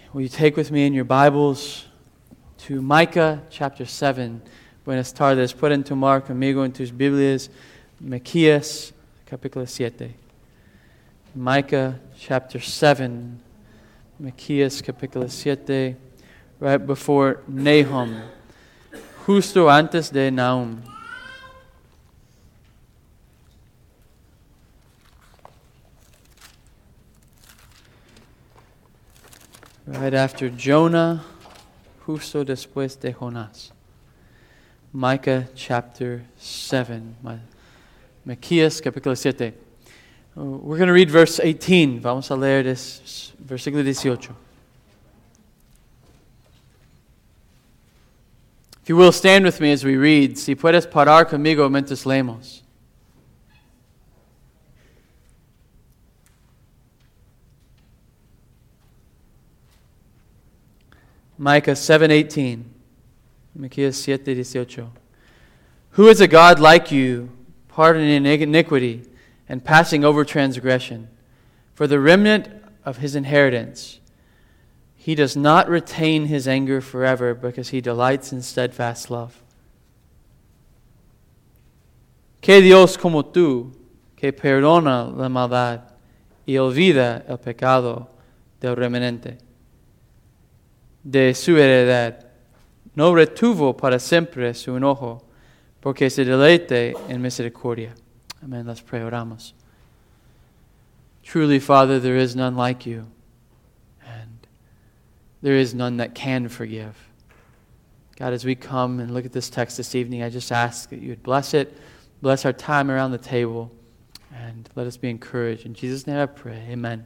Will you take with me in your Bibles to Micah chapter 7? Buenas tardes. Pueden tomar conmigo en tus Biblias Miqueas capítulo 7. Micah chapter 7. Miqueas capítulo 7. Right before Nahum. Justo antes de Nahum. Right after Jonah, justo después de Jonás. Micah chapter 7. Miqueas capítulo 7. We're going to read verse 18. Vamos a leer versículo 18. If you will, stand with me as we read. Si puedes parar conmigo mientras leemos. Micah 7:18. Miqueas 7:18. Who is a God like you, pardoning iniquity and passing over transgression? For the remnant of his inheritance, he does not retain his anger forever, because he delights in steadfast love. ¿Qué Dios como tú, que perdona la maldad y olvida el pecado del remanente de su heredad? No retuvo para siempre su enojo, porque se deleite en misericordia. Amen. Let's pray. Oramos. Truly, Father, there is none like you, and there is none that can forgive. God, as we come and look at this text this evening, I just ask that you would bless it, bless our time around the table, and let us be encouraged. In Jesus' name I pray. Amen.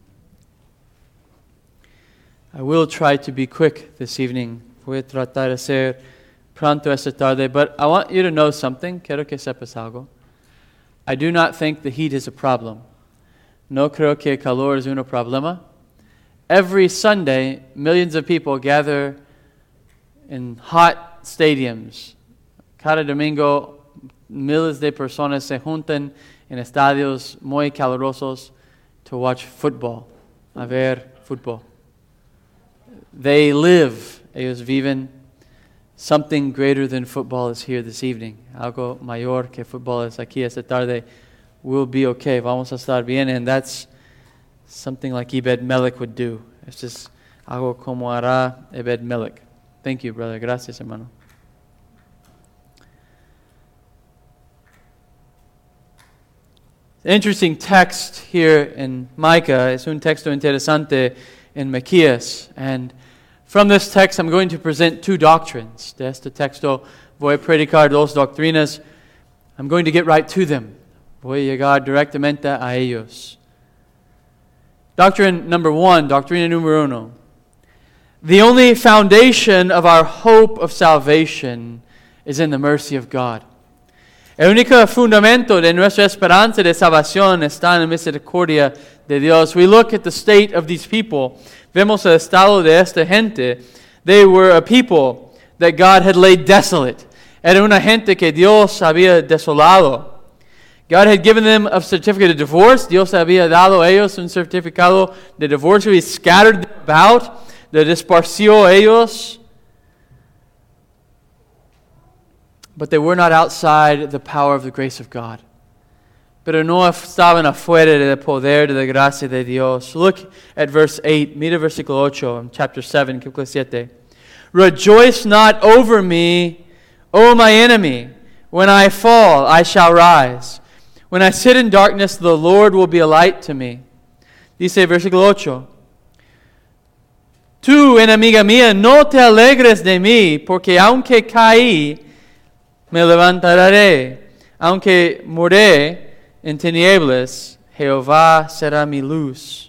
I will try to be quick this evening. Voy a tratar de ser pronto esta tarde, but I want you to know something. Quiero que sepas algo. I do not think the heat is a problem. No creo que el calor es un problema. Every Sunday, millions of people gather in hot stadiums. Cada domingo, miles de personas se juntan en estadios muy calurosos to watch football, a ver fútbol. They live, ellos viven. Something greater than football is here this evening. Algo mayor que fútbol es aquí esta tarde. We'll be okay. Vamos a estar bien. And that's something like Ebed Melech would do. It's just algo como hará Ebed Melech. Thank you, brother. Gracias, hermano. Interesting text here in Micah. Es un texto interesante in Miqueas. And from this text, I'm going to present two doctrines. De este texto voy a predicar dos doctrinas. I'm going to get right to them. Voy a llegar directamente a ellos. Doctrine number one, doctrina número uno. The only foundation of our hope of salvation is in the mercy of God. El único fundamento de nuestra esperanza de salvación está en la misericordia de Dios. We look at the state of these people. Vemos el estado de esta gente. They were a people that God had laid desolate. Era una gente que Dios había desolado. God had given them a certificate of divorce. Dios había dado a ellos un certificado de divorcio. He scattered them about. Le disparció a ellos. But they were not outside the power of the grace of God. Pero no estaban afuera del poder de la gracia de Dios. Look at verse 8. Mira versículo 8 in chapter 7, capítulo 7. Rejoice not over me, O my enemy. When I fall, I shall rise. When I sit in darkness, the Lord will be a light to me. Dice versículo 8. Tú, enemiga mía, no te alegres de mí, porque aunque caí, me levantaré. Aunque moré en tinieblas, Jehová será mi luz.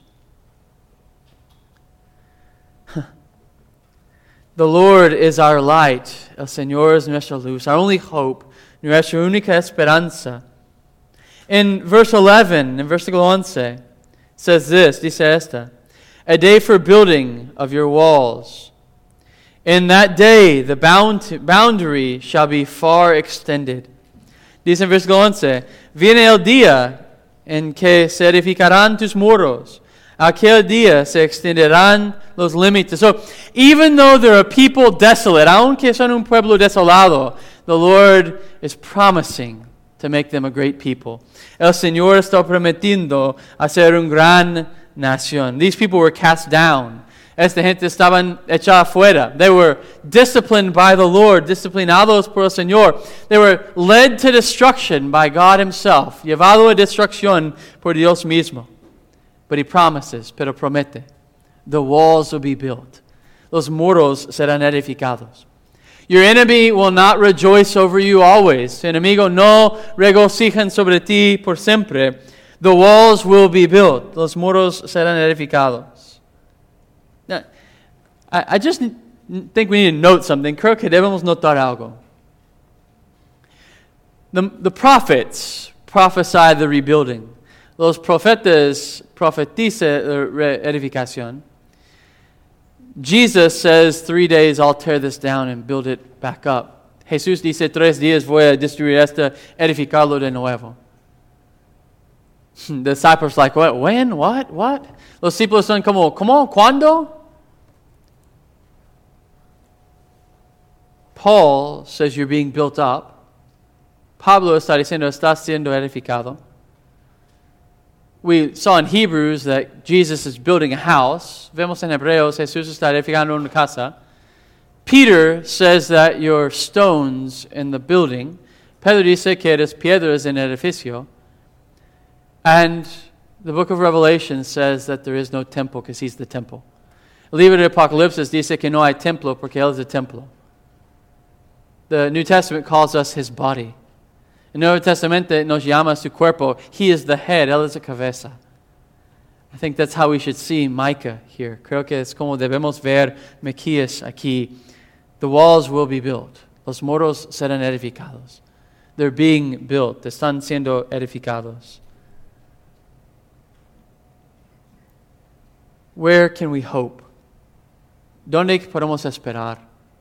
The Lord is our light. El Señor es nuestra luz. Our only hope, nuestra única esperanza. In verse 11, in versículo 11, says this, dice esta, a day for building of your walls. In that day, the boundary shall be far extended. Dice en versículo 11, viene el día en que se edificarán tus muros. Aquel día se extenderán los límites. So, even though there are people desolate, aunque son un pueblo desolado, the Lord is promising to make them a great people. El Señor está prometiendo hacer una gran nación. These people were cast down. Esta gente estaban echada afuera. They were disciplined by the Lord, disciplinados por el Señor. They were led to destruction by God Himself, llevado a destrucción por Dios mismo. But He promises, pero promete, the walls will be built. Los muros serán edificados. Your enemy will not rejoice over you always. Tu enemigo no regocijan sobre ti por siempre. The walls will be built. Los muros serán edificados. Now, I just think we need to note something. Creo que debemos notar algo. The prophets prophesied the rebuilding. Los profetas profetizan la edificación. Jesus says 3 days I'll tear this down and build it back up. Jesús dice 3 días voy a destruir esto, edificarlo de nuevo. The disciples like, what? When? What? Los discípulos son como, ¿cómo? ¿Cuándo? Paul says you're being built up. Pablo está diciendo estás siendo edificado. We saw in Hebrews that Jesus is building a house. Vemos en Hebreos, Jesús está edificando una casa. Peter says that you're stones in the building. Pedro dice que eres piedras en el edificio. And the book of Revelation says that there is no temple because He's the temple. El libro de Apocalipsis dice que no hay templo porque Él es el templo. The New Testament calls us His body. El Nuevo Testamento nos llama su cuerpo. He is the head. Él es la cabeza. I think that's how we should see Micah here. Creo que es como debemos ver Miqueas aquí. The walls will be built. Los muros serán edificados. They're being built. Están siendo edificados. Where can we hope? ¿Dónde podemos esperar?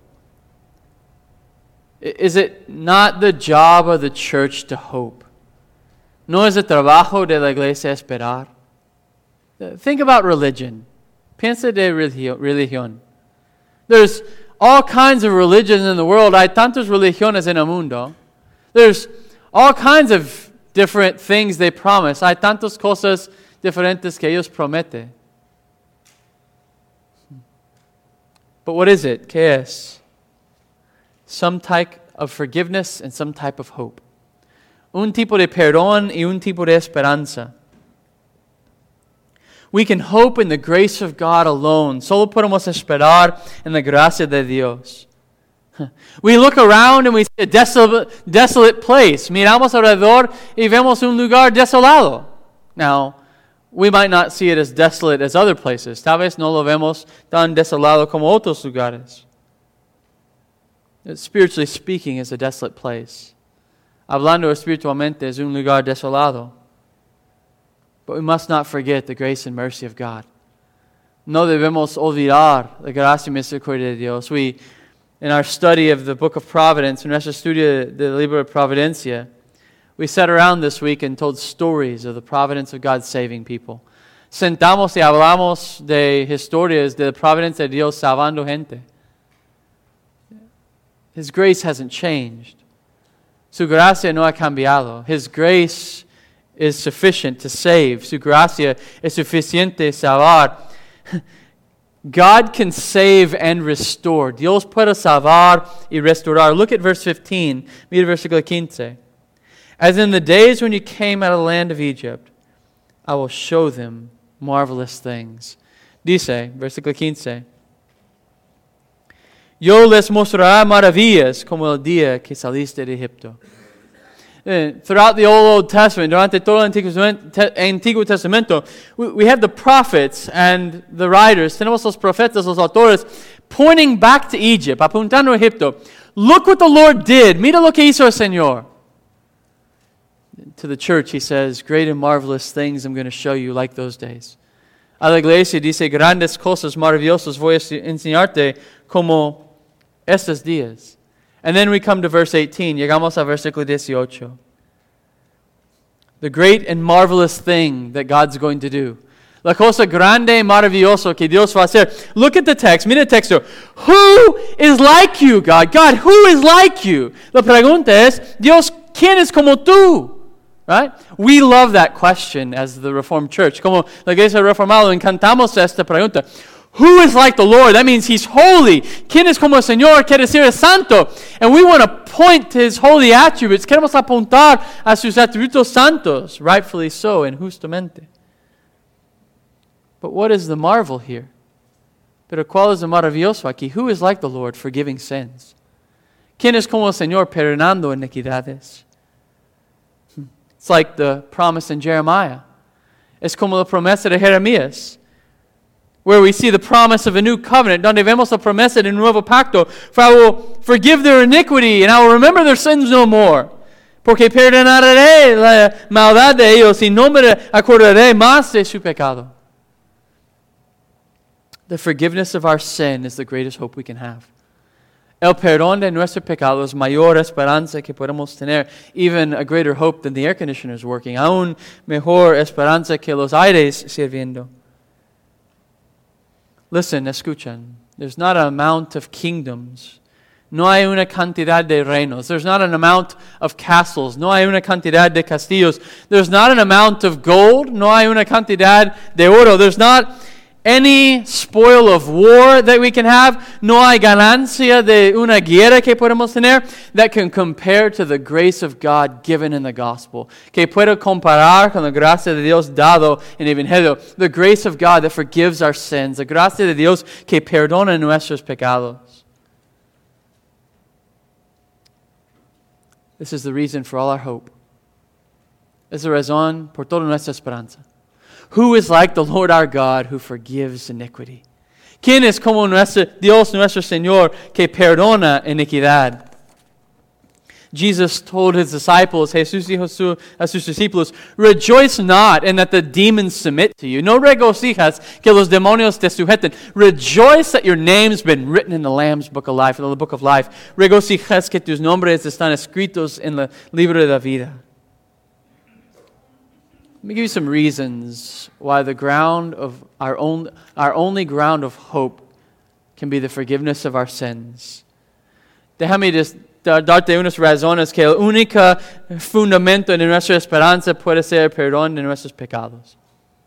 Is it not the job of the church to hope? ¿No es el trabajo de la iglesia esperar? Think about religion. Piensa de religión. There's all kinds of religions in the world. Hay tantas religiones en el mundo. There's all kinds of different things they promise. Hay tantas cosas diferentes que ellos prometen. But what is it? ¿Qué es? Some type of forgiveness and some type of hope. Un tipo de perdón y un tipo de esperanza. We can hope in the grace of God alone. Solo podemos esperar en la gracia de Dios. We look around and we see a desolate place. Miramos alrededor y vemos un lugar desolado. Now, we might not see it as desolate as other places. Tal vez no lo vemos tan desolado como otros lugares. Spiritually speaking, it's a desolate place. Hablando espiritualmente, es un lugar desolado. But we must not forget the grace and mercy of God. No debemos olvidar la gracia y misericordia de Dios. We, in our study of the book of Providence, en nuestro estudio del libro de Providencia, we sat around this week and told stories of the providence of God saving people. Sentamos y hablamos de historias de la providencia de Dios salvando gente. His grace hasn't changed. Su gracia no ha cambiado. His grace is sufficient to save. Su gracia es suficiente salvar. God can save and restore. Dios puede salvar y restaurar. Look at verse 15. Mira versículo 15. As in the days when you came out of the land of Egypt, I will show them marvelous things. Dice, versículo 15. Yo les mostraré maravillas como el día que saliste de Egipto. Throughout the Old Testament, durante todo el Antiguo Testamento, we have the prophets and the writers. Tenemos los profetas, los autores, pointing back to Egypt, apuntando a Egipto. Look what the Lord did. Mira lo que hizo el Señor. To the church, He says, great and marvelous things I'm going to show you like those days. A la iglesia dice, grandes cosas maravillosas voy a enseñarte como estos días. And then we come to verse 18. Llegamos a versículo 18. The great and marvelous thing that God's going to do. La cosa grande y maravilloso que Dios va a hacer. Look at the text. Mira el texto. Who is like you, God? God, who is like you? La pregunta es, Dios, ¿quién es como tú? Right? We love that question as the Reformed Church. Como la Iglesia Reformada, encantamos esta pregunta. Who is like the Lord? That means He's holy. ¿Quién es como el Señor? Quiere decir es santo. And we want to point to His holy attributes. Queremos apuntar a sus atributos santos. Rightfully so and justamente. But what is the marvel here? Pero ¿cuál es el maravilloso aquí? Who is like the Lord, forgiving sins? ¿Quién es como el Señor, perdonando iniquidades? It's like the promise in Jeremiah. Es como la promesa de Jeremías, where we see the promise of a new covenant, donde vemos la promesa de un nuevo pacto. For I will forgive their iniquity, and I will remember their sins no more. Porque perdonaré la maldad de ellos, y no me acordaré más de su pecado. The forgiveness of our sin is the greatest hope we can have. El perdón de nuestro pecado es mayor esperanza que podemos tener, even a greater hope than the air conditioners working, aún mejor esperanza que los aires sirviendo. Listen, escuchan. There's not an amount of kingdoms. No hay una cantidad de reinos. There's not an amount of castles. No hay una cantidad de castillos. There's not an amount of gold. No hay una cantidad de oro. There's not any spoil of war that we can have. No hay ganancia de una guerra que podemos tener that can compare to the grace of God given in the gospel. Que pueda comparar con la gracia de Dios dado en el Evangelio. The grace of God that forgives our sins. La gracia de Dios que perdona nuestros pecados. This is the reason for all our hope. Es la razón por toda nuestra esperanza. Who is like the Lord our God who forgives iniquity? ¿Quién es como Dios nuestro Señor que perdona iniquidad? Jesus told His disciples, Jesús dijo a sus discípulos, rejoice not in that the demons submit to you. No regocijas que los demonios te sujeten. Rejoice that your name's been written in the Lamb's book of life, in the book of life. Regocijas que tus nombres están escritos en el libro de la vida. Let me give you some reasons why the ground of our only ground of hope can be the forgiveness of our sins. Déjame darte unas razones que el único fundamento de nuestra esperanza puede ser el perdón de nuestros pecados.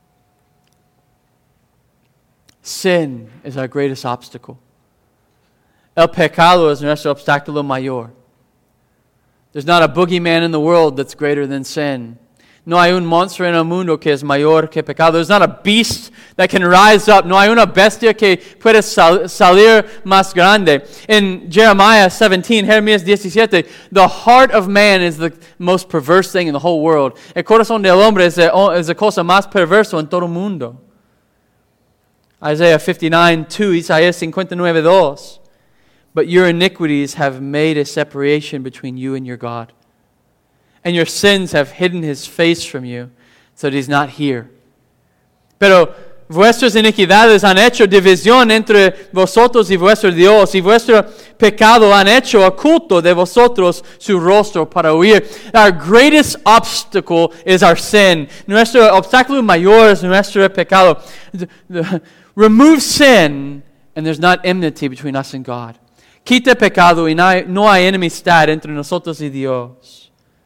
Sin is our greatest obstacle. El pecado es nuestro obstáculo mayor. There's not a boogeyman in the world that's greater than sin. No hay un monstruo en el mundo que es mayor que pecado. There's not a beast that can rise up. No hay una bestia que puede salir más grande. In Jeremiah 17, Jeremías 17, the heart of man is the most perverse thing in the whole world. El corazón del hombre es la cosa más perversa en todo el mundo. Isaiah 59:2, Isaías 59:2. But your iniquities have made a separation between you and your God. And your sins have hidden His face from you, so that He's not here. Pero vuestras iniquidades han hecho división entre vosotros y vuestro Dios, y vuestro pecado han hecho oculto de vosotros su rostro para huir. Our greatest obstacle is our sin. Nuestro obstáculo mayor es nuestro pecado. Remove sin, and there's not enmity between us and God. Quita pecado, y no hay enemistad entre nosotros y Dios.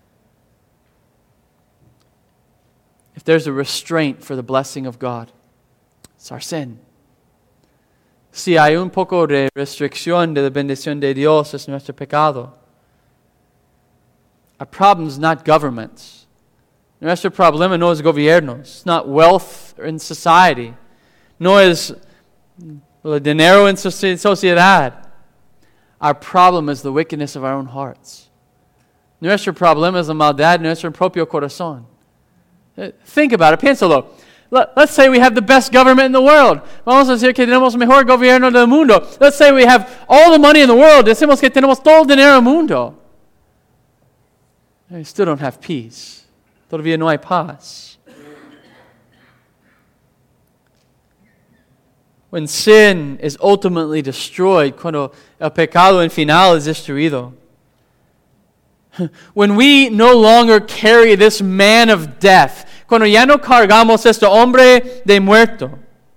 If there's a restraint for the blessing of God, it's our sin. Si hay un poco de restricción de la bendición de Dios, es nuestro pecado. Our problem is not governments. Nuestro problema no es gobiernos. It's not wealth in society. No es el dinero en sociedad. Our problem is the wickedness of our own hearts. Nuestro problema es la maldad de nuestro propio corazón. Think about it, piénsalo. Let's say we have the best government in the world. Vamos a decir que tenemos el mejor gobierno del mundo. Let's say we have all the money in the world. Decimos que tenemos todo el dinero del mundo. We still don't have peace. Todavía no hay paz. When sin is ultimately destroyed, cuando el pecado en final es destruido, when we no longer carry this man of death, cuando ya no cargamos este hombre de muerto,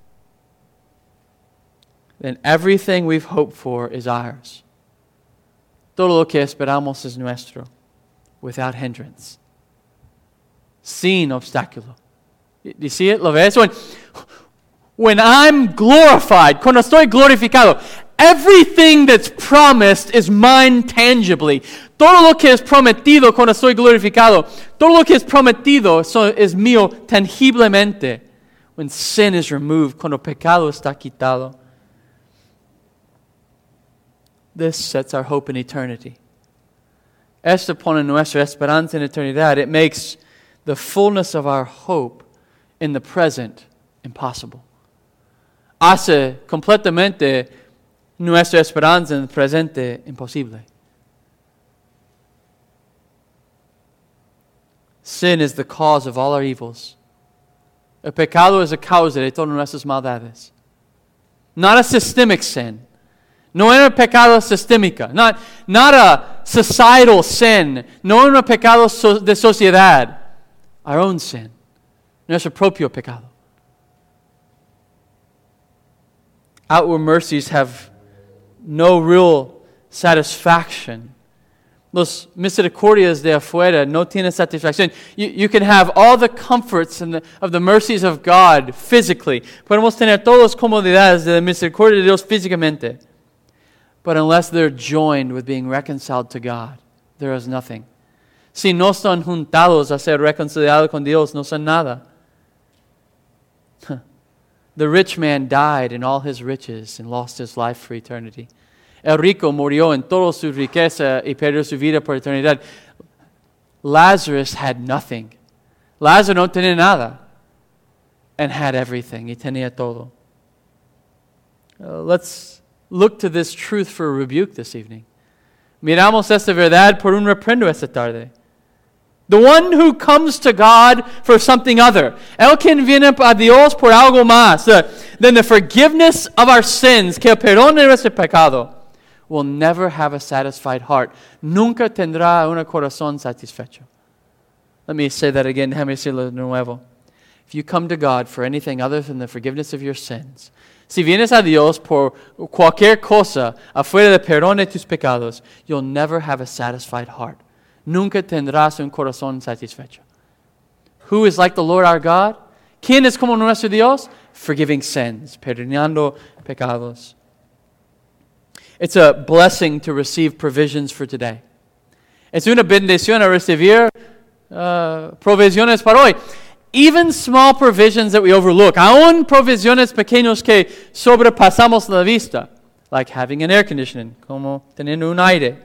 then everything we've hoped for is ours. Todo lo que esperamos es nuestro, without hindrance, sin obstáculo. You see it? ¿Lo ves? When I'm glorified, cuando estoy glorificado, everything that's promised is mine tangibly. Todo lo que es prometido cuando estoy glorificado, todo lo que es prometido es mío tangiblemente. When sin is removed, cuando pecado está quitado. This sets our hope in eternity. Esto pone nuestra esperanza en eternidad. It makes the fullness of our hope in the present impossible. Hace completamente nuestra esperanza en el presente imposible. Sin is the cause of all our evils. El pecado es la causa de todas nuestras maldades. Not a systemic sin. No era pecado sistémica. Not a societal sin. No era pecado de sociedad. Our own sin. Nuestro propio pecado. Outward mercies have no real satisfaction. Los misericordias de afuera no tienen satisfacción. You can have all the comforts of the mercies of God physically. Podemos tener todas las comodidades de la misericordia de Dios físicamente. But unless they're joined with being reconciled to God, there is nothing. Si no están juntados a ser reconciliados con Dios, no son nada. The rich man died in all his riches and lost his life for eternity. El rico murió en toda su riqueza y perdió su vida por eternidad. Lazarus had nothing. Lazarus no tenía nada and had everything. Y tenía todo. Let's look to this truth for a rebuke this evening. Miramos esta verdad por un reprendo esta tarde. The one who comes to God for something other. El que viene a Dios por algo más than the forgiveness of our sins, que el perdón de nuestro pecado, will never have a satisfied heart. Nunca tendrá un corazón satisfecho. Let me say that again. Déjame decirlo de nuevo. If you come to God for anything other than the forgiveness of your sins, si vienes a Dios por cualquier cosa afuera del perdón de tus pecados, you'll never have a satisfied heart. Nunca tendrás un corazón satisfecho. Who is like the Lord our God? ¿Quién es como nuestro Dios? Forgiving sins, perdonando pecados. It's a blessing to receive provisions for today. Es una bendición a recibir provisiones para hoy. Even small provisions that we overlook, aún provisiones pequeños que sobrepasamos la vista, like having an air conditioning, como teniendo un aire.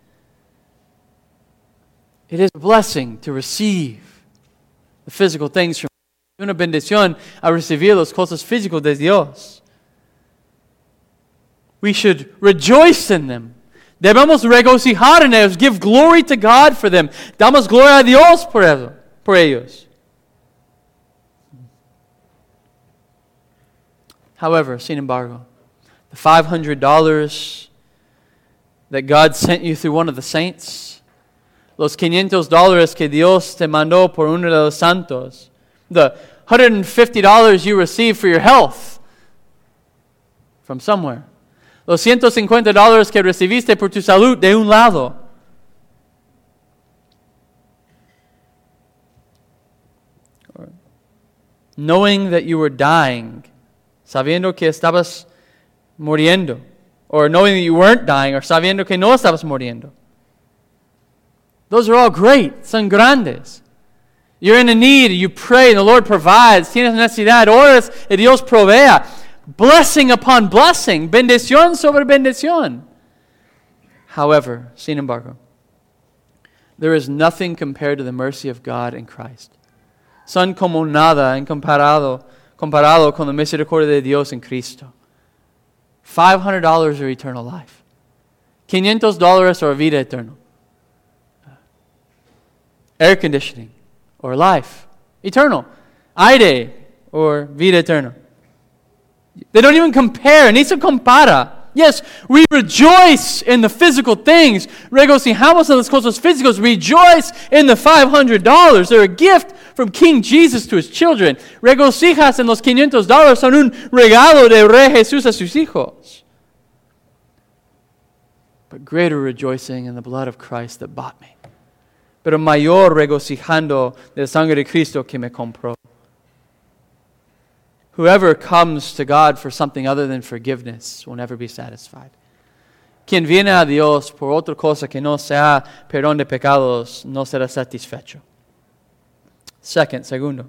It is a blessing to receive the physical things from God. Una bendición a recibir las cosas físicas de Dios. We should rejoice in them. Debemos regocijar en ellos. Give glory to God for them. Damos gloria a Dios por ellos. However, sin embargo, the $500 that God sent you through one of the saints, los $500 que Dios te mandó por uno de los santos, the $150 you received for your health from somewhere, los $150 que recibiste por tu salud de un lado, knowing that you were dying, sabiendo que estabas muriendo, or knowing that you weren't dying, or sabiendo que no estabas muriendo. Those are all great, son grandes. You're in a need, you pray, and the Lord provides. Tienes necesidad, oras, y Dios provea. Blessing upon blessing, bendición sobre bendición. However, sin embargo, there is nothing compared to the mercy of God in Christ. Son como nada en comparado con la misericordia de Dios en Cristo. $500 or eternal life. $500 or vida eterna. Air conditioning or life. Eternal. Aire or vida eterna. They don't even compare. Ni se compara. Yes, we rejoice in the physical things. Regocijamos en las cosas físicas. Rejoice in the $500. They're a gift from King Jesus to his children. Regocijas en los $500 son un regalo de Rey Jesús a sus hijos. But greater rejoicing in the blood of Christ that bought me. Pero mayor regocijando de sangre de Cristo que me compró. Whoever comes to God for something other than forgiveness will never be satisfied. Quien viene a Dios por otra cosa que no sea perdón de pecados no será satisfecho. Segundo,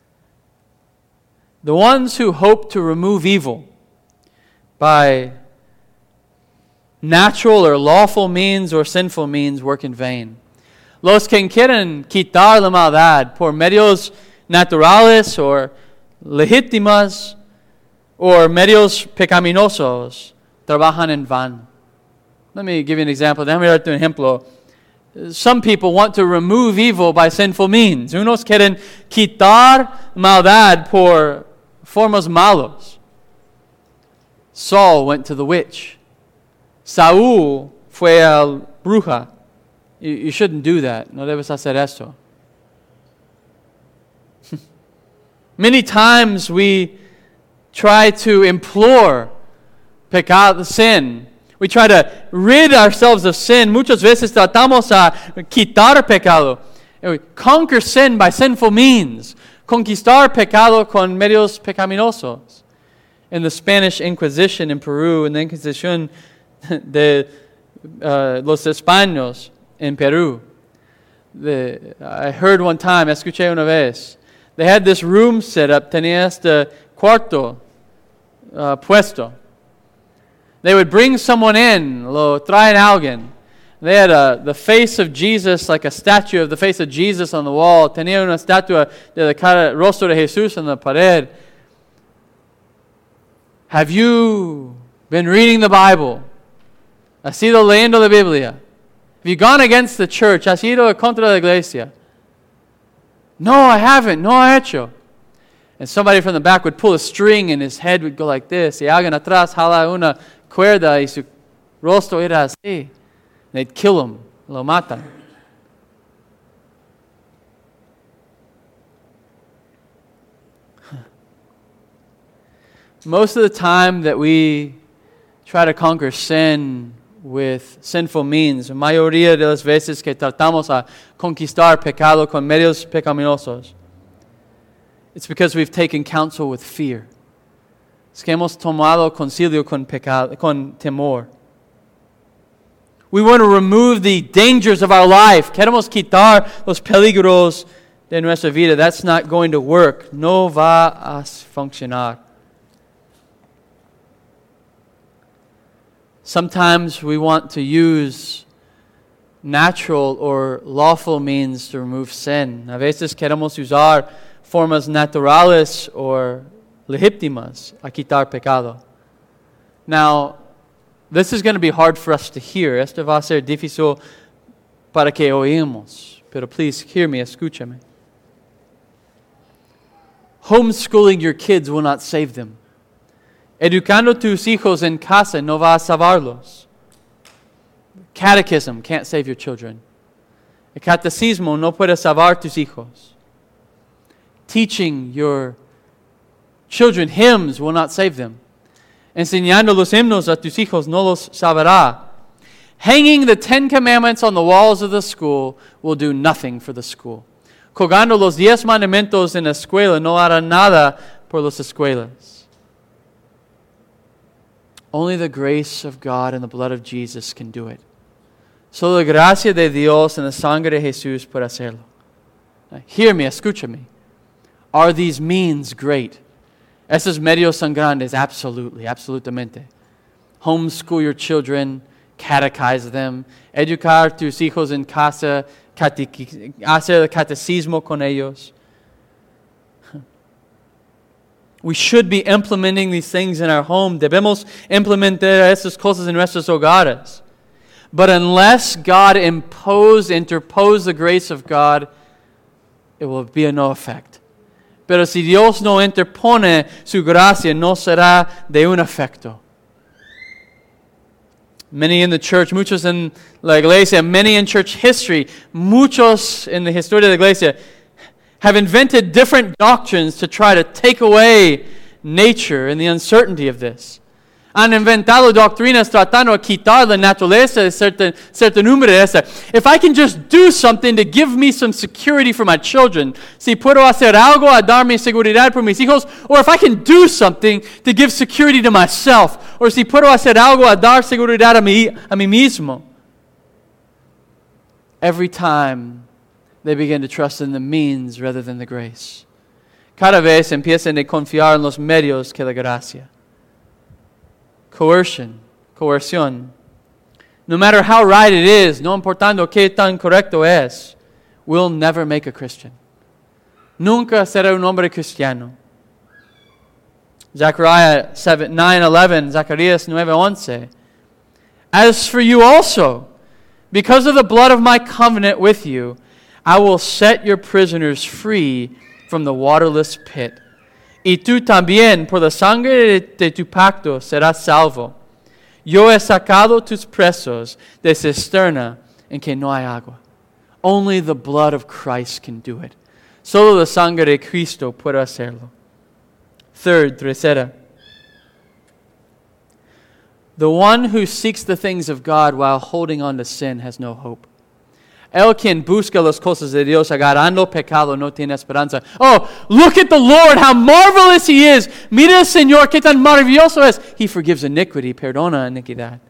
the ones who hope to remove evil by natural or lawful means or sinful means work in vain. Los que quieren quitar la maldad por medios naturales o legítimas o medios pecaminosos trabajan en vano. Let me give you an example. Déjame darte un ejemplo. Some people want to remove evil by sinful means. Unos quieren quitar maldad por formas malos. Saul went to the witch. Saúl fue al bruja. You shouldn't do that. No debes hacer esto. Many times we try to implore pecado, sin. We try to rid ourselves of sin. Muchas veces tratamos a quitar pecado. Conquer sin by sinful means. Conquistar pecado con medios pecaminosos. In the Spanish Inquisition in Peru, in the Inquisition de los Españoles in Peru, I heard one time, escuché una vez, they had this room set up, tenía este cuarto puesto. They would bring someone in, lo traen alguien. They had the face of Jesus, like a statue of the face of Jesus on the wall. Tenía una estatua de la cara, rostro de Jesús en la pared. Have you been reading the Bible? ¿Has ido leyendo la Biblia? Have you gone against the church? ¿Has ido contra la iglesia? No, I haven't. No, he hecho. And somebody from the back would pull a string and his head would go like this. Y alguien atrás jala una cuerda y su rostro era así. They'd kill him. Lo matan. Most of the time that we try to conquer sin with sinful means, la mayoría de las veces que tratamos a conquistar pecado con medios pecaminosos, it's because we've taken counsel with fear. Es que hemos tomado concilio con pecado, con temor. We want to remove the dangers of our life. Queremos quitar los peligros de nuestra vida. That's not going to work. No va a funcionar. Sometimes we want to use natural or lawful means to remove sin. A veces queremos usar formas naturales o legítimas a quitar pecado. Now, this is going to be hard for us to hear. Esto va a ser difícil para que oímos. Pero please hear me, escúchame. Homeschooling your kids will not save them. Educando tus hijos en casa no va a salvarlos. Catechism can't save your children. El catecismo no puede salvar tus hijos. Teaching your children hymns will not save them. Enseñando los himnos a tus hijos no los salvará. Hanging the 10 Commandments on the walls of the school will do nothing for the school. Colgando los 10 mandamientos en la escuela no hará nada por las escuelas. Only the grace of God and the blood of Jesus can do it. Solo la gracia de Dios and la sangre de Jesús puede hacerlo. Now, hear me, escúchame. Are these means great? Esos medios son grandes, absolutely, absolutamente. Homeschool your children, catechize them, educar tus hijos en casa, hacer el catecismo con ellos. We should be implementing these things in our home. Debemos implementar esas cosas en nuestros hogares. But unless God interpose the grace of God, it will be of no effect. Pero si Dios no interpone su gracia, no será de un efecto. Many in the church, muchos en la iglesia, many in church history, muchos en la historia de la iglesia have invented different doctrines to try to take away nature and the uncertainty of this. Han inventado doctrinas tratando de quitar la naturaleza de certidumbre esa. If I can just do something to give me some security for my children, si puedo hacer algo a darme seguridad por mis hijos, or if I can do something to give security to myself, or si puedo hacer algo a dar seguridad a mí mismo. Every time they begin to trust in the means rather than the grace. Cada vez empiezan a confiar en los medios que la gracia. Coerción. No matter how right it is, no importando qué tan correcto es, will never make a Christian. Nunca será un hombre cristiano. Zechariah 9:11, Zacarías 9:11. As for you also, because of the blood of my covenant with you, I will set your prisoners free from the waterless pit. Y tú también, por la sangre de tu pacto, serás salvo. Yo he sacado tus presos de cisterna en que no hay agua. Only the blood of Christ can do it. Solo la sangre de Cristo puede hacerlo. Tercera. The one who seeks the things of God while holding on to sin has no hope. El quien busca las cosas de Dios agarrando pecado no tiene esperanza. Oh, look at the Lord, how marvelous He is. Mira, Señor, qué tan maravilloso es. He forgives iniquity, perdona iniquidad.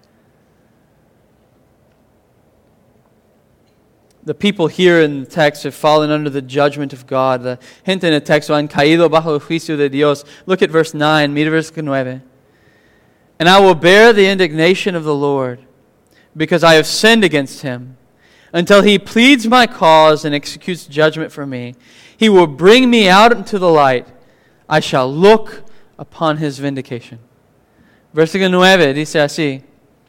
The people here in the text have fallen under the judgment of God. The gente en el texto han caído bajo el juicio de Dios. Look at verse 9, mira versículo 9. And I will bear the indignation of the Lord, because I have sinned against Him. Until He pleads my cause and executes judgment for me, He will bring me out into the light. I shall look upon His vindication. Versículo 9 dice así.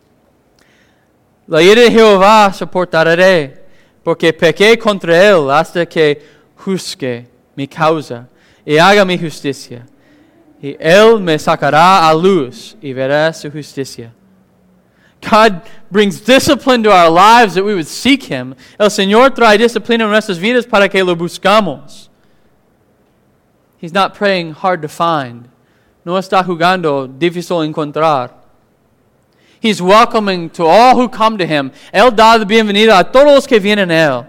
La ira de Jehová soportaré, porque pequé contra Él hasta que juzgue mi causa y haga mi justicia. Y Él me sacará a luz y verá su justicia. God brings discipline to our lives that we would seek Him. El Señor trae disciplina en nuestras vidas para que lo buscamos. He's not praying hard to find. No está jugando difícil encontrar. He's welcoming to all who come to Him. Él da la bienvenida a todos los que vienen a Él.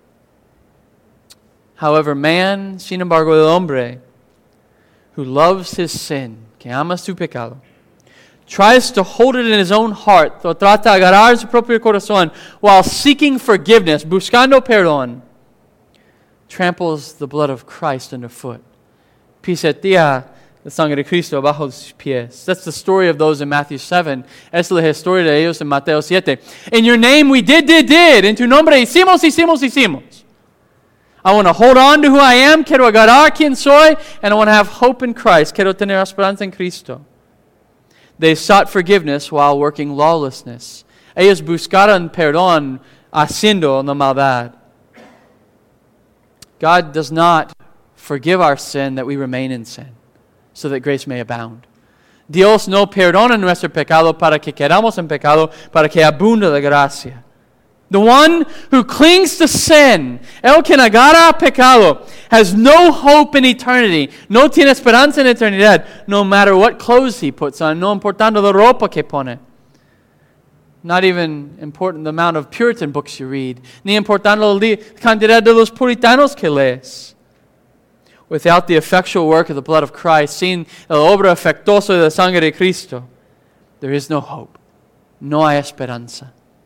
However, man, sin embargo, el hombre who loves his sin, que ama su pecado, tries to hold it in his own heart, o trata de agarrar su propio corazón while seeking forgiveness, buscando perdón, tramples the blood of Christ underfoot. Pisotea la sangre de Cristo bajo sus pies. That's the story of those in Matthew 7. Es la historia de ellos en Mateo 7. In your name we did. En tu nombre hicimos. I want to hold on to who I am. Quiero agarrar quien soy. And I want to have hope in Christ. Quiero tener esperanza en Cristo. They sought forgiveness while working lawlessness. Ellos buscaron perdón haciendo la maldad. God does not forgive our sin that we remain in sin, so that grace may abound. Dios no perdona nuestro pecado para que quedamos en pecado, para que abunde la gracia. The one who clings to sin, el que agarra pecado, has no hope in eternity. No tiene esperanza en eternidad, no matter what clothes he puts on, no importando la ropa que pone. Not even important the amount of Puritan books you read, ni importando la cantidad de los puritanos que lees. Without the effectual work of the blood of Christ, sin la obra efectuosa de la sangre de Cristo, there is no hope. No hay esperanza.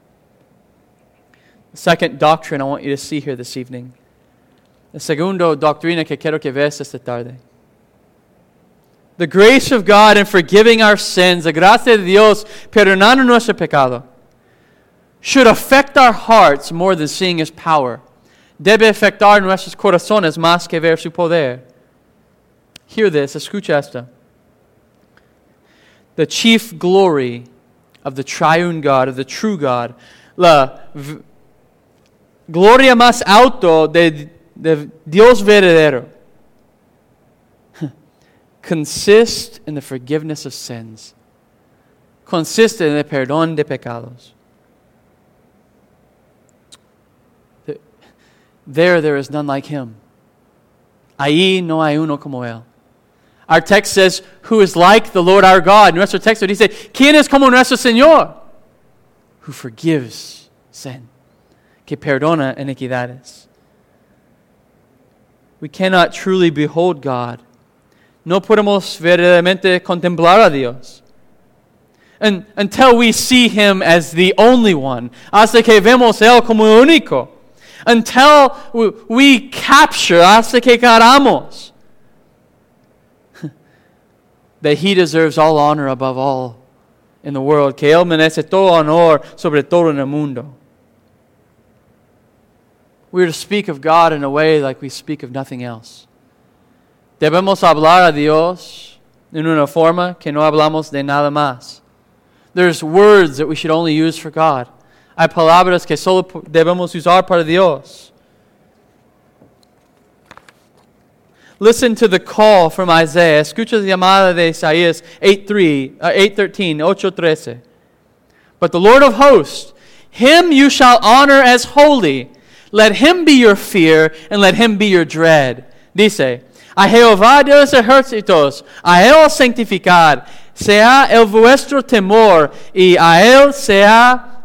The second doctrine I want you to see here this evening. La segunda doctrina que quiero que veas esta tarde. The grace of God in forgiving our sins, la gracia de Dios perdonando nuestro pecado, should affect our hearts more than seeing His power. Debe afectar nuestros corazones más que ver su poder. Hear this, escucha esto. The chief glory of the triune God, of the true God, la gloria más alto de Dios verdadero, consists in the forgiveness of sins. Consiste en el perdón de pecados. There is none like Him. Ahí no hay uno como Él. Our text says, who is like the Lord our God. Nuestro texto dice, ¿quién es como nuestro Señor? Who forgives sin, que perdona iniquidades. We cannot truly behold God. No podemos verdaderamente contemplar a Dios until we see Him as the only one. Hasta que vemos Él como único. Until we capture, hasta que agarramos, that He deserves all honor above all in the world, que Él merece todo honor sobre todo en el mundo. We are to speak of God in a way like we speak of nothing else. Debemos hablar a Dios en una forma que no hablamos de nada más. There's words that we should only use for God. Hay palabras que solo debemos usar para Dios. Listen to the call from Isaiah. Escucha la llamada de Isaías 8:13. But the Lord of hosts, Him you shall honor as holy. Let Him be your fear, and let Him be your dread. Dice, a Jehová de los ejércitos, a Él santificar, sea el vuestro temor, y a Él sea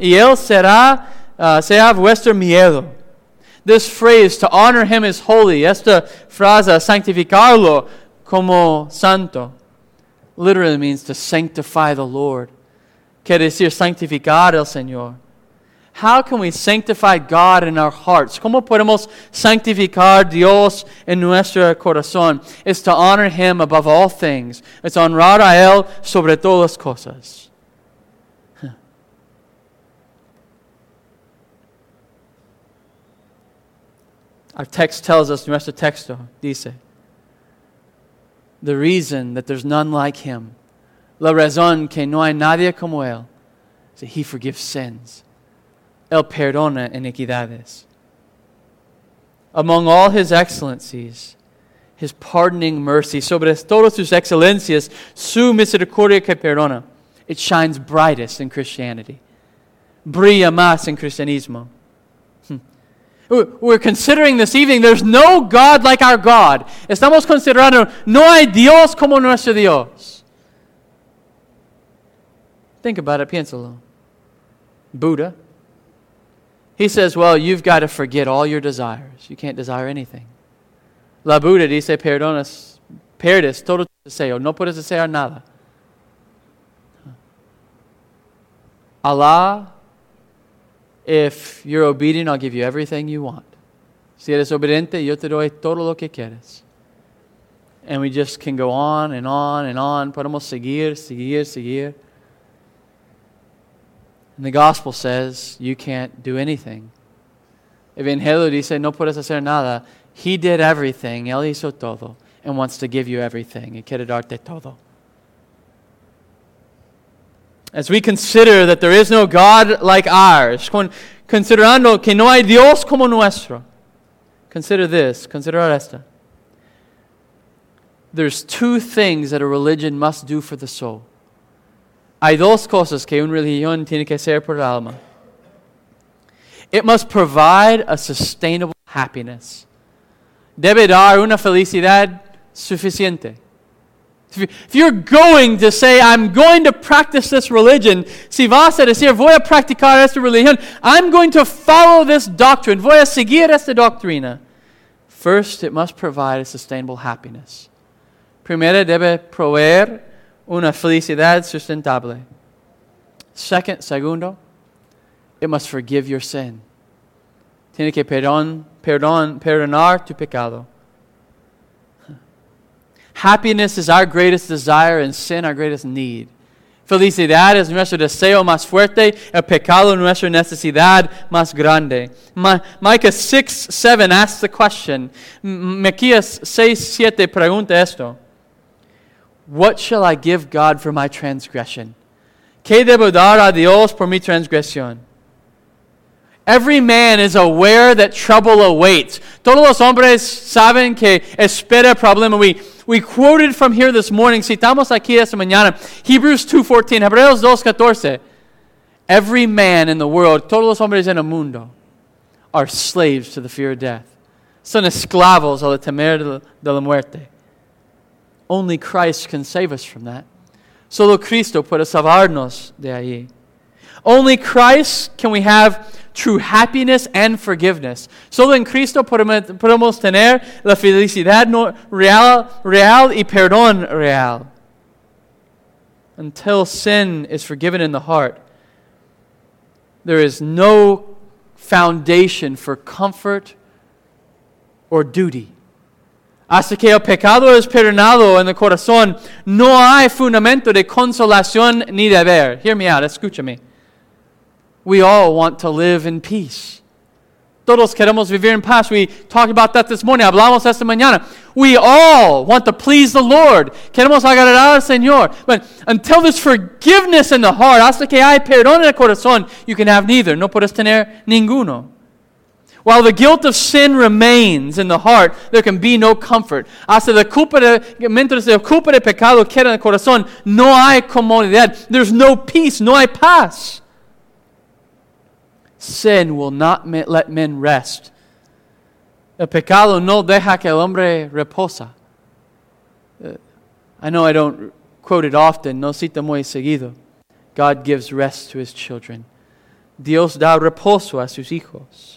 vuestro miedo. This phrase, to honor Him is holy, esta frase, santificarlo como santo, literally means to sanctify the Lord. Quiere decir santificar al Señor. How can we sanctify God in our hearts? ¿Cómo podemos santificar Dios en nuestro corazón? It's to honor Him above all things. It's honrar a Él sobre todas las cosas. Our text tells us, nuestro texto dice, the reason that there's none like Him, la razón que no hay nadie como Él, is that He forgives sins. Él perdona iniquidades. Among all His excellencies, His pardoning mercy, sobre todas sus excelencias, su misericordia que perdona, it shines brightest in Christianity. Brilla más en cristianismo. We're considering this evening, there's no God like our God. Estamos considerando, no hay Dios como nuestro Dios. Think about it, piénsalo. Buddha, he says, well, you've got to forget all your desires. You can't desire anything. La Buddha dice, pierdes todo tu deseo. No puedes desear nada. Allah, if you're obedient, I'll give you everything you want. Si eres obediente, yo te doy todo lo que quieres. And we just can go on and on and on. Podemos seguir. And the gospel says, you can't do anything. Evangelio dice, no puedes hacer nada. He did everything. Él hizo todo. And wants to give you everything. Y quiere darte todo. As we consider that there is no God like ours, considerando que no hay Dios como nuestro, consider esta. There's two things that a religion must do for the soul. Hay dos cosas que una religión tiene que hacer por el alma. It must provide a sustainable happiness. Debe dar una felicidad suficiente. If you're going to say, I'm going to practice this religion, si vas a decir, voy a practicar esta religión, I'm going to follow this doctrine, voy a seguir esta doctrina. First, it must provide a sustainable happiness. Primero, debe proveer una felicidad sustentable. Segundo, it must forgive your sin. Tiene que perdonar tu pecado. Happiness is our greatest desire and sin our greatest need. Felicidad es nuestro deseo más fuerte, el pecado nuestra necesidad más grande. Micah 6:7 asks the question. Miqueas 6:7 pregunta esto. What shall I give God for my transgression? ¿Qué debo dar a Dios por mi transgresión? Every man is aware that trouble awaits. Todos los hombres saben que espera problema. We quoted from here this morning, citamos aquí esta mañana, Hebrews 2:14, Hebreos 2:14. Every man in the world, todos los hombres en el mundo, are slaves to the fear of death. Son esclavos al temer de la muerte. Only Christ can save us from that. Solo Cristo puede salvarnos de ahí. Only Christ can we have true happiness and forgiveness. Solo en Cristo podemos tener la felicidad real y perdón real. Until sin is forgiven in the heart, there is no foundation for comfort or duty. Hasta que el pecado es perdonado en el corazón, no hay fundamento de consolación ni deber. Hear me out, escúchame. We all want to live in peace. Todos queremos vivir en paz. We talked about that this morning. Hablamos esta mañana. We all want to please the Lord. Queremos agradar al Señor. But until there's forgiveness in the heart, hasta que hay perdón en el corazón, you can have neither. No puedes tener ninguno. While the guilt of sin remains in the heart, there can be no comfort. Mientras la culpa de pecado queda en el corazón, no hay comodidad. There's no peace, no hay paz. Sin will not let men rest. El pecado no deja que el hombre reposa. I know I don't quote it often, no cito muy seguido. God gives rest to His children. Dios da reposo a sus hijos.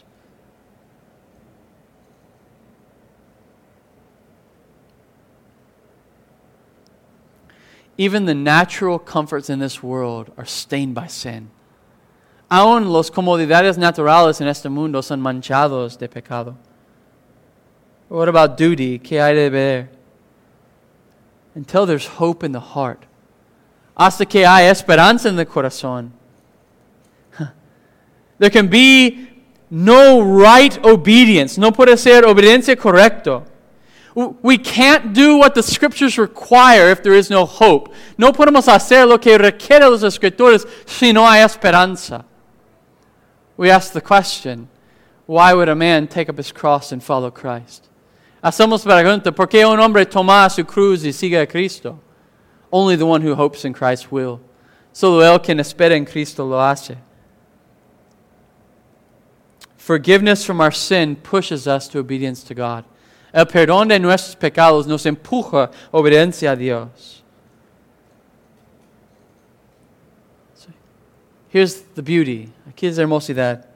Even the natural comforts in this world are stained by sin. Aún las comodidades naturales en este mundo son manchados de pecado. What about duty? ¿Qué hay de deber? Until there's hope in the heart. Hasta que hay esperanza en el corazón. There can be no right obedience. No puede ser obediencia correcta. We can't do what the Scriptures require if there is no hope. No podemos hacer lo que requiere las Escrituras si no hay esperanza. We ask the question, why would a man take up his cross and follow Christ? Hacemos la pregunta, ¿por qué un hombre toma su cruz y sigue a Cristo? Only the one who hopes in Christ will. Solo el quien espera en Cristo lo hace. Forgiveness from our sin pushes us to obedience to God. El perdón de nuestros pecados nos empuja a obediencia a Dios. So, here's the beauty. Aquí es la hermosidad.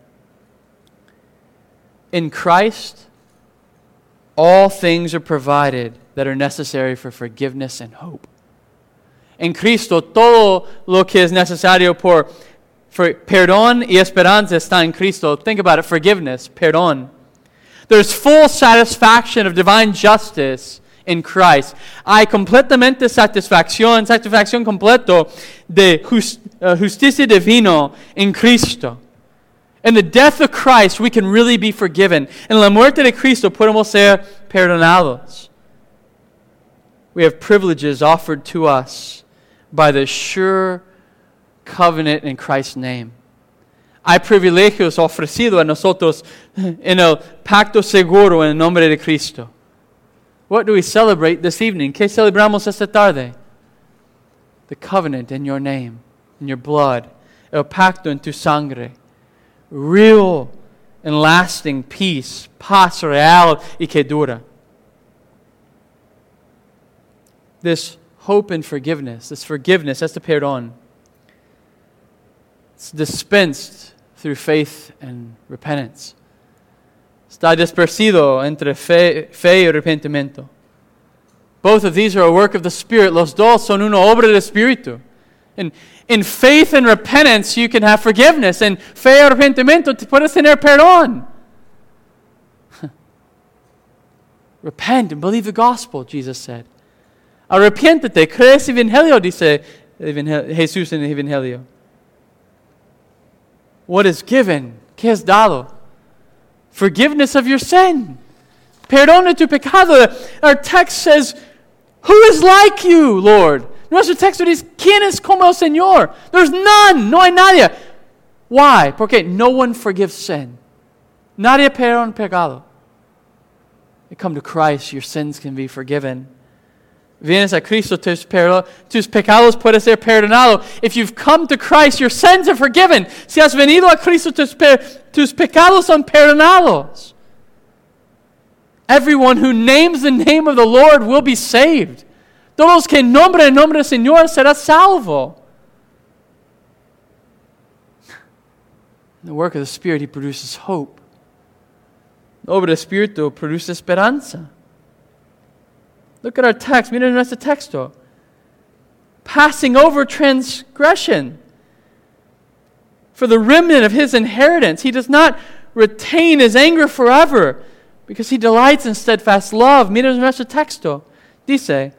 In Christ, all things are provided that are necessary for forgiveness and hope. En Cristo, todo lo que es necesario por perdón y esperanza está en Cristo. Think about it, forgiveness, perdón. There's full satisfaction of divine justice in Christ. Hay completamente satisfacción completo de justicia divino en Cristo. In the death of Christ, we can really be forgiven. En la muerte de Cristo podemos ser perdonados. We have privileges offered to us by the sure covenant in Christ's name. Hay privilegios ofrecidos a nosotros en el pacto seguro en el nombre de Cristo. What do we celebrate this evening? ¿Qué celebramos esta tarde? The covenant in your name, in your blood. El pacto en tu sangre. Real and lasting peace, paz real y que dura. This hope and forgiveness, este perdón, it's dispensed through faith and repentance. Está dispersido entre fe y arrepentimiento. Both of these are a work of the Spirit. Los dos son una obra del Espíritu. In faith and repentance, you can have forgiveness. En fe y arrepentimiento, puedes tener perdón. Repent and believe the gospel, Jesus said. Arrepiéntete, crees el Evangelio, dice Jesús en el Evangelio. What is given? ¿Qué es dado? Forgiveness of your sin. Perdón de tu pecado. Our text says, who is like you, Lord? Nuestro texto dice, ¿quién es como el Señor? There's none. No hay nadie. Why? Porque no one forgives sin. Nadie perdona pecado. You come to Christ, your sins can be forgiven. Vienes a Cristo, tus pecados pueden ser perdonados. If you've come to Christ, your sins are forgiven. Si has venido a Cristo, tus pecados son perdonados. Everyone who names the name of the Lord will be saved. Todos que nombren el nombre del Señor será salvo. In the work of the Spirit, He produces hope. La obra del Espíritu produce esperanza. Look at our text. Miren nuestro texto. Passing over transgression for the remnant of His inheritance. He does not retain His anger forever because He delights in steadfast love. Miren nuestro texto. Dice,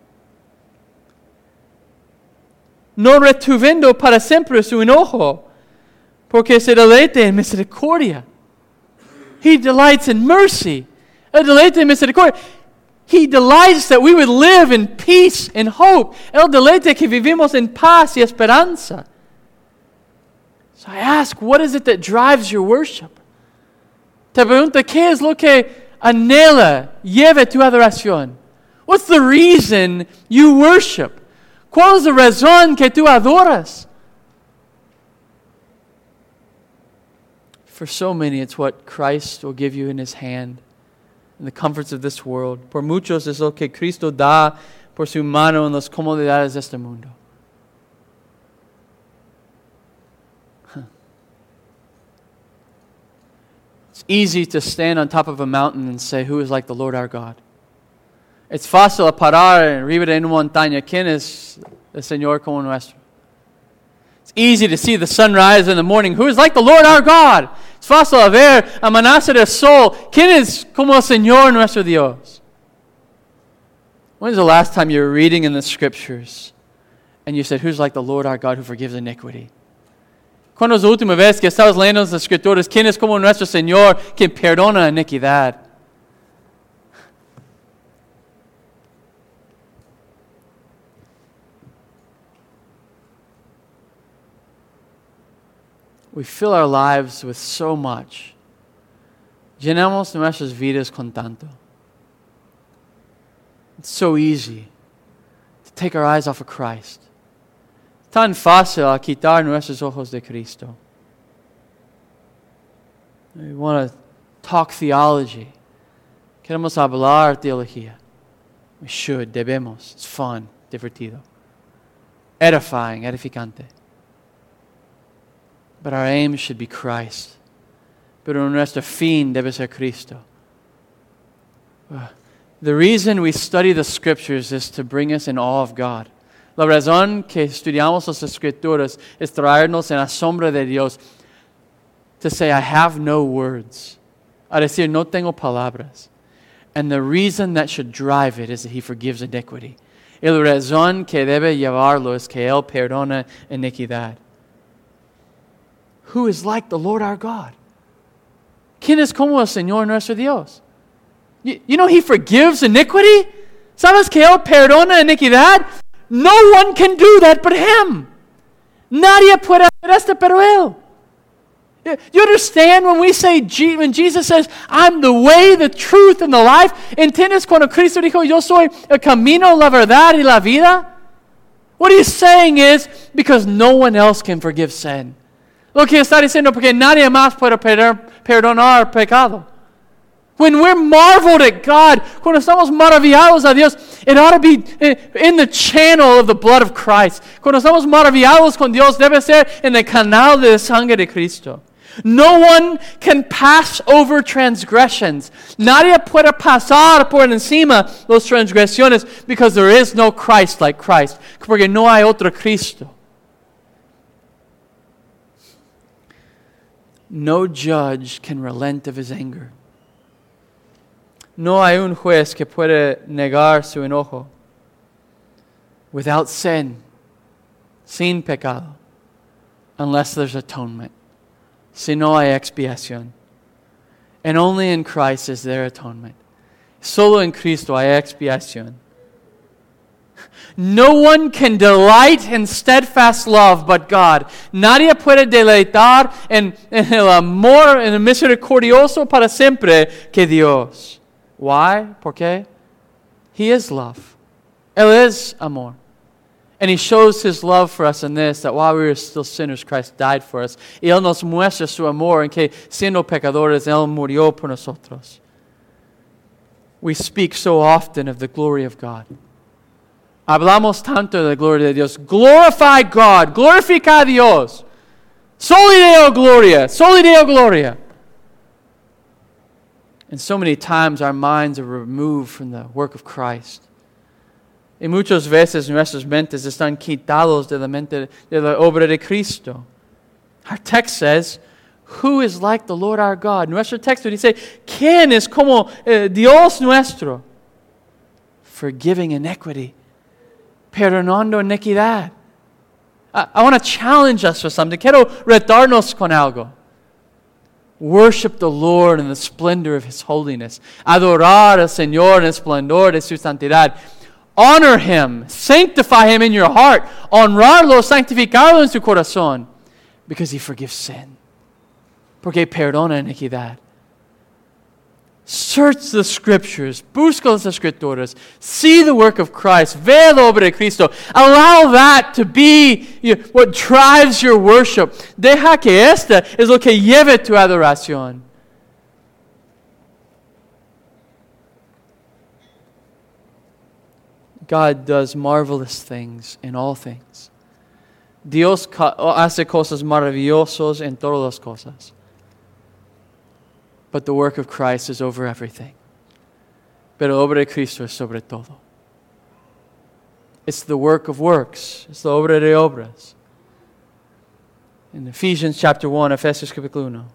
no retuvendo para siempre su enojo, porque se deleita en misericordia. He delights in mercy. El deleite en misericordia. He delights that we would live in peace and hope. El deleite que vivimos en paz y esperanza. So I ask, what is it that drives your worship? Te pregunto, ¿qué es lo que anhela, lleve tu adoración? What's the reason you worship? ¿Cuál es la razón que tú adoras? For so many, it's what Christ will give you in His hand, in the comforts of this world. Por muchos es lo que Cristo da por su mano en las comodidades de este mundo. It's easy to stand on top of a mountain and say, who is like the Lord our God? Es fácil parar arriba de una montaña. ¿Quién es el Señor como nuestro? It's easy to see the sunrise in the morning. Who is like the Lord our God? Es fácil ver amanecer el sol. ¿Quién es como el Señor nuestro Dios? When was the last time you were reading in the Scriptures and you said, who's like the Lord our God who forgives iniquity? ¿Cuándo es la última vez que estabas leyendo las Escrituras? ¿Quién es como nuestro Señor quien perdona iniquidad? We fill our lives with so much. Llenamos nuestras vidas con tanto. It's so easy to take our eyes off of Christ. Tan fácil a quitar nuestros ojos de Cristo. We want to talk theology. Queremos hablar teología. We should, debemos. It's fun, divertido. Edifying, edificante. But our aim should be Christ. Pero nuestro fin debe ser Cristo. The reason we study the Scriptures is to bring us in awe of God. La razón que estudiamos las Escrituras es traernos en asombro de Dios. To say, I have no words. A decir, no tengo palabras. And the reason that should drive it is that He forgives iniquity. Y la razón que debe llevarlo es que Él perdona iniquidad. Who is like the Lord our God? ¿Quién es como el Señor nuestro Dios? You know He forgives iniquity? ¿Sabes que Él perdona iniquidad? No one can do that but Him. Nadie puede hacer esto pero Él. You understand when we say, when Jesus says, I'm the way, the truth, and the life? ¿Entiendes cuando Cristo dijo, yo soy el camino, la verdad y la vida? What He's saying is, because no one else can forgive sin. Lo que está diciendo, porque nadie más puede perdonar pecado. When we're marveled at God, cuando estamos maravillados a Dios, it ought to be in the channel of the blood of Christ. Cuando estamos maravillados con Dios, debe ser en el canal de sangre de Cristo. No one can pass over transgressions. Nadie puede pasar por encima las transgresiones because there is no Christ like Christ. Porque no hay otro Cristo. No judge can relent of his anger. No hay un juez que puede negar su enojo. Without sin, sin pecado, unless there's atonement. Si no hay expiación. And only in Christ is there atonement. Solo en Cristo hay expiación. No one can delight in steadfast love but God. Nadie puede deleitar en el amor, en el misericordioso para siempre que Dios. Why? ¿Por qué? He is love. Él es amor. And He shows His love for us in this, that while we were still sinners, Christ died for us. Y Él nos muestra su amor en que siendo pecadores, Él murió por nosotros. we speak so often of the glory of God. Hablamos tanto de la gloria de Dios. Glorify God. Glorifica a Dios. Soli Deo gloria. Soli Deo gloria. And so many times our minds are removed from the work of Christ. Y muchas veces nuestras mentes están quitados de la mente de la obra de Cristo. Our text says, who is like the Lord our God? Nuestro texto dice, ¿quién es como Dios nuestro? Forgiving iniquity. Perdonando iniquidad. I want to challenge us for something. Quiero retarnos con algo. Worship the Lord in the splendor of His holiness. Adorar al Señor en el esplendor de su santidad. Honor Him. Sanctify Him in your heart. Honrarlo, santificarlo en su corazón. Because He forgives sin. Porque perdona iniquidad. Search the Scriptures. Busca las Escrituras. See the work of Christ. Ve la obra de Cristo. Allow that to be what drives your worship. Deja que esta es lo que lleve tu adoración. God does marvelous things in all things. Dios hace cosas maravillosas en todas las cosas. But the work of Christ is over everything. Pero la obra de Cristo es sobre todo. It's the work of works. It's la obra de obras. In Ephesians chapter 1, Efesios capítulo 1.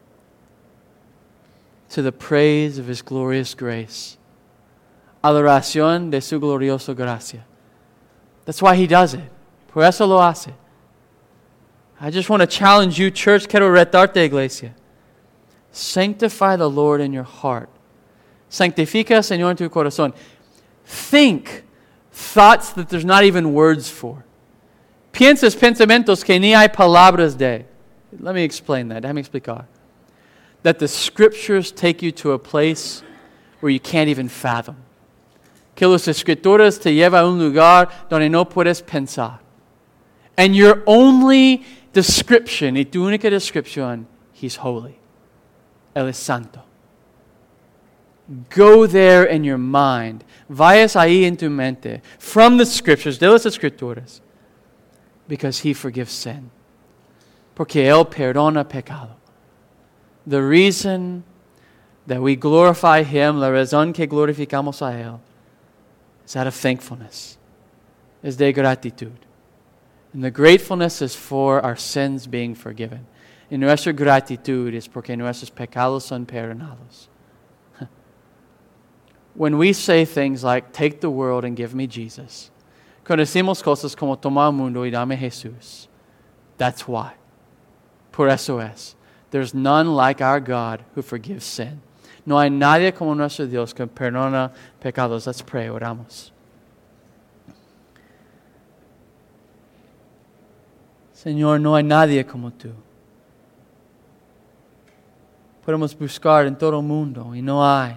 To the praise of His glorious grace. Adoración de su gloriosa gracia. That's why He does it. Por eso lo hace. I just want to challenge you, church. Quiero retarte, iglesia. Sanctify the Lord in your heart. Santifica al Señor en tu corazón. Think thoughts that there's not even words for. Piensas pensamientos que ni hay palabras de. Let me explain that. Déjame explicar. That the Scriptures take you to a place where you can't even fathom. Que las Escrituras te lleva a un lugar donde no puedes pensar. And your only description, y tu única descripción, He's holy. Él es santo. Go there in your mind. Vayas ahí en tu mente. From the Scriptures, de las Escrituras. Because He forgives sin. Porque Él perdona pecado. The reason that we glorify Him, la razón que glorificamos a Él, is out of thankfulness. Es de gratitud. And the gratefulness is for our sins being forgiven. Y nuestra gratitud es porque nuestros pecados son perdonados. When we say things like, take the world and give me Jesus, cuando decimos cosas como toma el mundo y dame Jesús, that's why. Por eso es. There's none like our God who forgives sin. No hay nadie como nuestro Dios que perdona pecados. Let's pray, oramos. Señor, no hay nadie como tú. Podemos buscar en todo el mundo y no hay.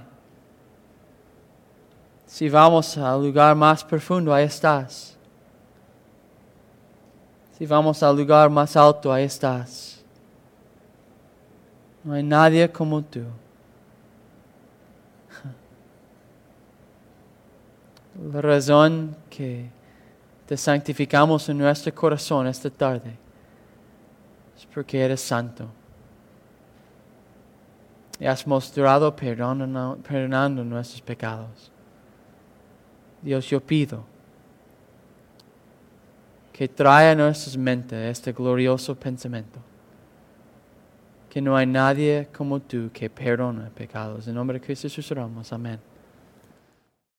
Si vamos al lugar más profundo, ahí estás. Si vamos al lugar más alto, ahí estás. No hay nadie como tú. La razón que te santificamos en nuestro corazón esta tarde es porque eres santo. Y has mostrado perdonando nuestros pecados. Dios, yo pido que traiga a nuestras mentes este glorioso pensamiento. Que no hay nadie como tú que perdona pecados. En nombre de Cristo Jesús oramos. Amén.